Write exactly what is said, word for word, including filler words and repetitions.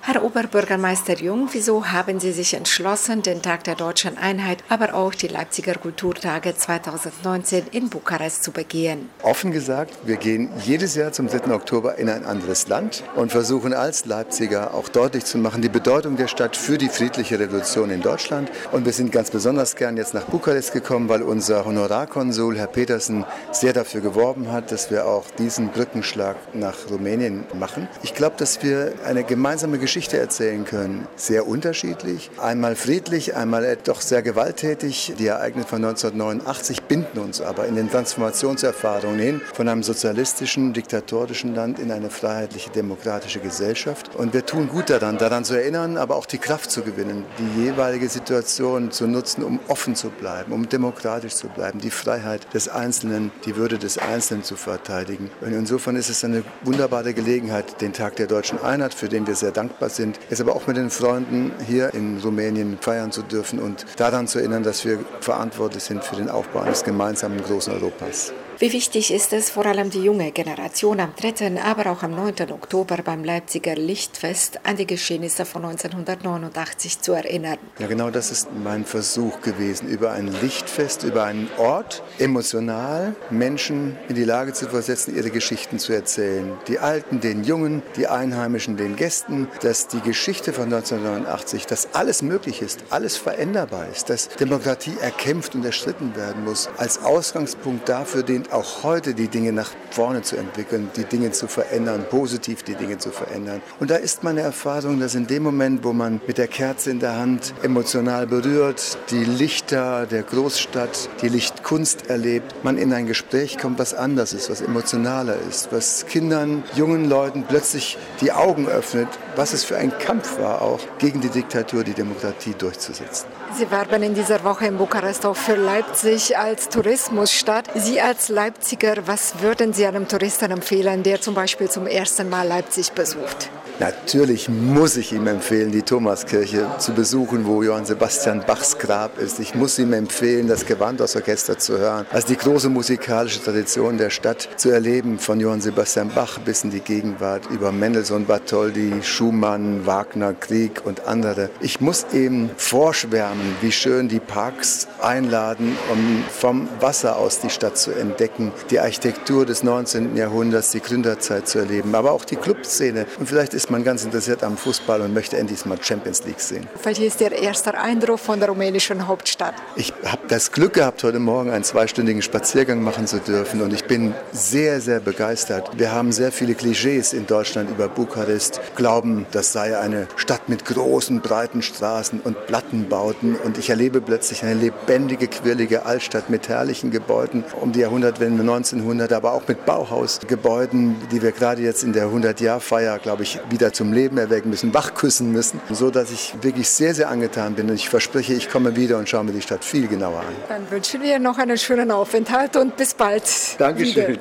Herr Oberbürgermeister Jung, wieso haben Sie sich entschlossen, den Tag der Deutschen Einheit, aber auch die Leipziger Kulturtage zweitausendneunzehn in Bukarest zu begehen? Offen gesagt, wir gehen jedes Jahr zum dritten Oktober in ein anderes Land und versuchen als Leipziger auch deutlich zu machen, die Bedeutung der Stadt für die friedliche Revolution in Deutschland. Und wir sind ganz besonders gern jetzt nach Bukarest gekommen, weil unser Honorarkonsul, Herr Petersen, sehr dafür geworben hat, dass wir auch diesen Brückenschlag nach Rumänien machen. Ich glaube, dass wir eine gemeinsame Geschichte erzählen können. Sehr unterschiedlich. Einmal friedlich, einmal doch sehr gewalttätig. Die Ereignisse von neunzehnhundertneunundachtzig binden uns aber in den Transformationserfahrungen hin von einem sozialistischen, diktatorischen Land in eine freiheitliche, demokratische Gesellschaft. Und wir tun gut daran, daran zu erinnern, aber auch die Kraft zu gewinnen, die jeweilige Situation zu nutzen, um offen zu bleiben, um demokratisch zu bleiben, die Freiheit des Einzelnen, die Würde des Einzelnen zu verteidigen. Und insofern ist es eine wunderbare Gelegenheit, den Tag der Deutschen Einheit, für den wir sehr dankbar sind, es aber auch mit den Freunden hier in Rumänien feiern zu dürfen und daran zu erinnern, dass wir verantwortlich sind für den Aufbau eines gemeinsamen großen Europas. Wie wichtig ist es, vor allem die junge Generation am dritten, aber auch am neunten Oktober beim Leipziger Lichtfest an die Geschehnisse von neunzehnhundertneunundachtzig zu erinnern? Ja, genau das ist mein Versuch gewesen, über ein Lichtfest, über einen Ort, emotional Menschen in die Lage zu versetzen, ihre Geschichten zu erzählen. Die Alten, den Jungen, die Einheimischen, den Gästen, dass die Geschichte von neunzehnhundertneunundachtzig, dass alles möglich ist, alles veränderbar ist, dass Demokratie erkämpft und erstritten werden muss, als Ausgangspunkt dafür, den auch heute die Dinge nach vorne zu entwickeln, die Dinge zu verändern, positiv die Dinge zu verändern. Und da ist meine Erfahrung, dass in dem Moment, wo man mit der Kerze in der Hand emotional berührt, die Lichter der Großstadt, die Lichtkunst erlebt, man in ein Gespräch kommt, was anders ist, was emotionaler ist, was Kindern, jungen Leuten plötzlich die Augen öffnet, was es für ein Kampf war, auch gegen die Diktatur, die Demokratie durchzusetzen. Sie werben in dieser Woche in Bukarest auch für Leipzig als Tourismusstadt. Sie als Leipziger, was würden Sie einem Touristen empfehlen, der zum Beispiel zum ersten Mal Leipzig besucht? Natürlich muss ich ihm empfehlen, die Thomaskirche zu besuchen, wo Johann Sebastian Bachs Grab ist. Ich muss ihm empfehlen, das Gewandhausorchester zu hören, also die große musikalische Tradition der Stadt zu erleben, von Johann Sebastian Bach bis in die Gegenwart, über Mendelssohn, Bartholdy, Schumann, Wagner, Grieg und andere. Ich muss eben vorschwärmen, wie schön die Parks einladen, um vom Wasser aus die Stadt zu entdecken, die Architektur des neunzehnten Jahrhunderts, die Gründerzeit zu erleben, aber auch die Clubszene. Und vielleicht ist man ganz interessiert am Fußball und möchte endlich mal Champions League sehen. Welcher ist Ihr erster Eindruck von der rumänischen Hauptstadt? Ich habe das Glück gehabt, heute Morgen einen zweistündigen Spaziergang machen zu dürfen und ich bin sehr, sehr begeistert. Wir haben sehr viele Klischees in Deutschland über Bukarest, glauben, das sei eine Stadt mit großen, breiten Straßen und Plattenbauten und ich erlebe plötzlich eine lebendige, quirlige Altstadt mit herrlichen Gebäuden um die Jahrhundertwende neunzehnhundert, aber auch mit Bauhausgebäuden, die wir gerade jetzt in der hundert-Jahr-Feier, glaube ich, wieder zum Leben erwecken müssen, wachküssen müssen, so dass ich wirklich sehr, sehr angetan bin und ich verspreche, ich komme wieder und schaue mir die Stadt viel genauer an. Dann wünschen wir noch einen schönen Aufenthalt und bis bald. Dankeschön. Wieder.